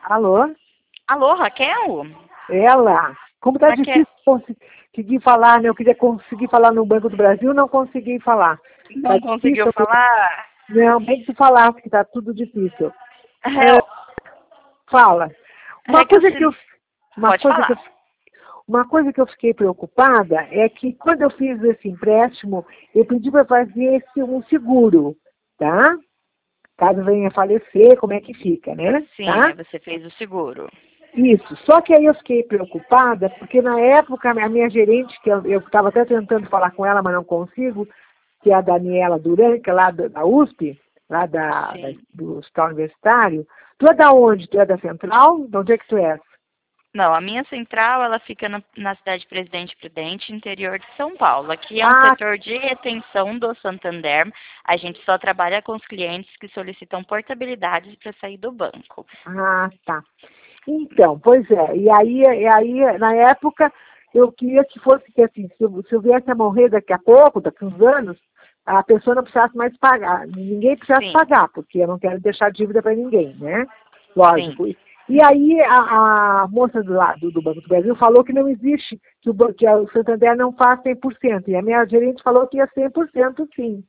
Alô? Alô, Raquel? Ela? Como tá Raquel, difícil conseguir falar, né? Eu queria conseguir falar no Banco do Brasil, não consegui falar. Tá não conseguiu difícil, falar? não, bem que tu falasse que tá tudo difícil. Raquel, Ah, fala. Uma Raquel, coisa que eu, uma pode coisa que eu, falar. uma coisa que eu fiquei preocupada é que quando eu fiz esse empréstimo, eu pedi para fazer um seguro, tá? Caso venha a falecer, como é que fica, né? Sim, aí Tá? você fez o seguro. Isso. Só que aí eu fiquei preocupada, porque na época a minha gerente, que eu estava até tentando falar com ela, mas não consigo, que é a Daniela Duran, que é lá da USP, lá Sim. do Hospital Universitário. Tu é da onde? Tu é da Central? De onde é que tu és? Não, a minha central, ela fica na cidade de Presidente Prudente, interior de São Paulo. Aqui é um Ah, setor de retenção do Santander. A gente só trabalha com os clientes que solicitam portabilidade para sair do banco. tá. Então, pois é. E aí, na época, eu queria que fosse que assim, se eu viesse a morrer daqui a pouco, daqui a uns anos, a pessoa não precisasse mais pagar, ninguém precisasse Sim, pagar, porque eu não quero deixar dívida para ninguém, né? sim. Lógico. E aí a moça do Banco do Brasil falou que não existe, que o Santander não faz 100%. E a minha gerente falou que ia 100% sim,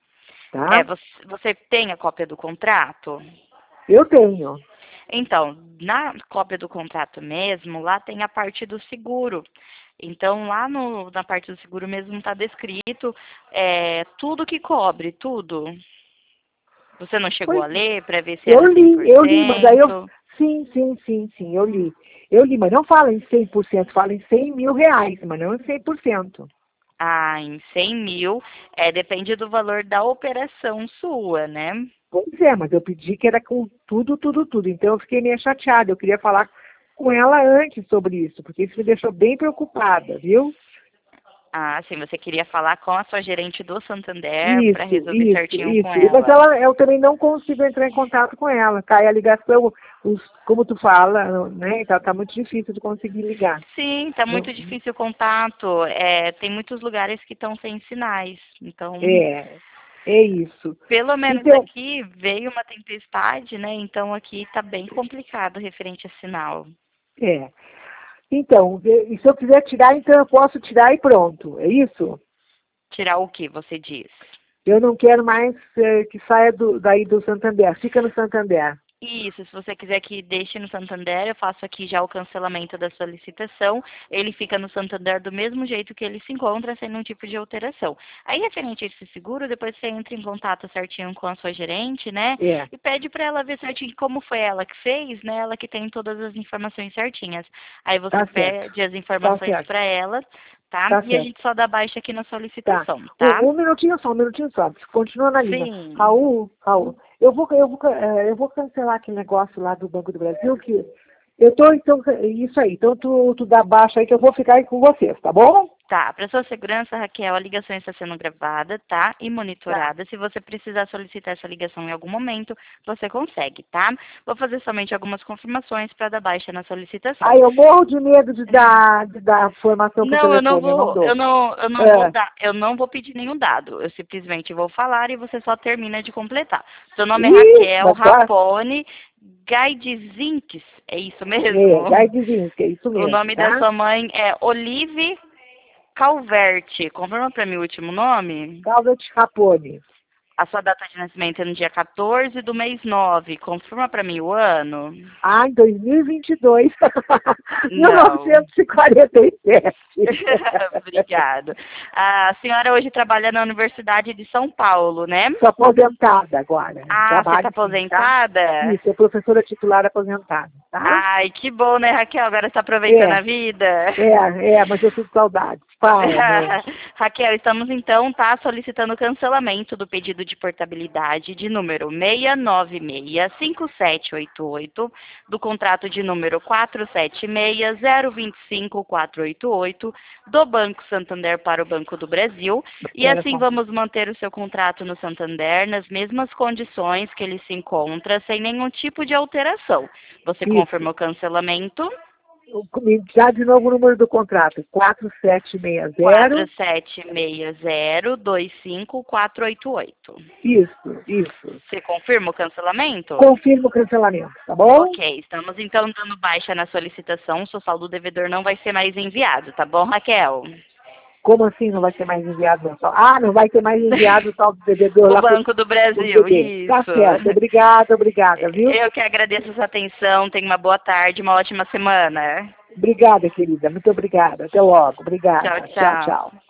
É, tá? você tem a cópia do contrato? Eu tenho. Então, na cópia do contrato mesmo, lá tem a parte do seguro. Então, lá na parte do seguro mesmo está descrito tudo que cobre, tudo. Você não chegou Pois a ler para ver se era eu li, mas aí eu. 100%? Sim, eu li. Eu li, mas não fala em 100%, fala em R$ 100.000, mas não em 100%. Ah, em 100 mil, depende do valor da operação sua, né? Pois é, mas eu pedi que era com tudo, tudo, tudo. Então eu fiquei meio chateada. Eu queria falar com ela antes sobre isso, porque isso me deixou bem preocupada, viu? Ah, sim, você queria falar com a sua gerente do Santander para Isso, resolver isso, certinho com isso. Mas ela. eu também não consigo entrar em contato com ela. Cai a ligação, como tu fala, né? Tá muito difícil de conseguir ligar. Sim, tá muito Não, difícil o contato. Tem muitos lugares que estão sem sinais. Então, é isso. pelo menos Então, aqui veio uma tempestade, né? Então aqui tá bem complicado referente a sinal. é. Então, e se eu quiser tirar, então eu posso tirar e pronto. É isso? Tirar o que você diz? Eu não quero mais que saia daí do Santander. Fica no Santander. Isso, se você quiser que deixe no Santander, eu faço aqui já o cancelamento da solicitação. Ele fica no Santander do mesmo jeito que ele se encontra, sem nenhum tipo de alteração. Aí, referente a esse seguro, depois você entra em contato certinho com a sua gerente, né? É, E pede para ela ver certinho como foi ela que fez, né? Ela que tem todas as informações certinhas. Aí você tá certo. pede as Tá informações certo. para ela, tá? Tá E a certo. gente só dá baixa aqui na Tá. solicitação, tá? Um minutinho só. Continua na linha. Sim. Raul, eu vou cancelar aquele negócio lá do Banco do Brasil, que eu tô, então, isso aí. Então, tu dá baixa aí que eu vou ficar aí com vocês, tá bom? Tá, para sua segurança, Raquel, a ligação está sendo gravada, tá? E Tá. monitorada. Se você precisar solicitar essa ligação em algum momento, você consegue, tá? Vou fazer somente algumas confirmações para dar baixa na solicitação. Aí eu morro de medo de dar formação por Não, eu não telefone, eu não vou, eu dou. não, eu não vou É, dar, eu não vou pedir nenhum dado. Eu simplesmente vou falar e você só termina de completar. Seu nome é Raquel mas claro, Rapone Gaidizinques, é isso mesmo? Gaidezinho, que é isso O mesmo, nome da tá? sua mãe é Olive Calverte. Confirma para mim o último nome? Calda de Rapone. A sua data de nascimento é no dia 14 do mês 9. Confirma para mim o ano? Ah, em 2022, Não. 1947. Obrigada. A senhora hoje trabalha na Universidade de São Paulo, né? Sou aposentada agora. Ah, você está Trabalho sim, tá? aposentada? Isso, sou professora titular aposentada, tá? Ai, que bom, né, Raquel? Agora está aproveitando É, a vida. mas eu sinto saudade. Fala, amor. Raquel, estamos então, tá, solicitando o cancelamento do pedido de portabilidade de número 6965788, do contrato de número 4760255488, do Banco Santander para o Banco do Brasil, e Espera assim só. vamos manter o seu contrato no Santander nas mesmas condições que ele se encontra, sem nenhum tipo de alteração. Você Isso. confirma o cancelamento? Me dá de novo o número do contrato. 4760. 4760-25488. Isso. Você confirma o cancelamento? Confirma o cancelamento, tá bom? Ok, estamos então dando baixa na solicitação. Seu saldo devedor não vai ser mais enviado, tá bom, Raquel? Como assim não vai ser mais enviado? Não vai ter mais enviado o tal do devedor O lá Banco do Brasil, isso. Tá certo, obrigada, viu? Eu que agradeço a sua atenção. Tenha uma boa tarde, uma ótima semana. Obrigada, querida, muito obrigada. Até logo, obrigada. Tchau, tchau. Tchau.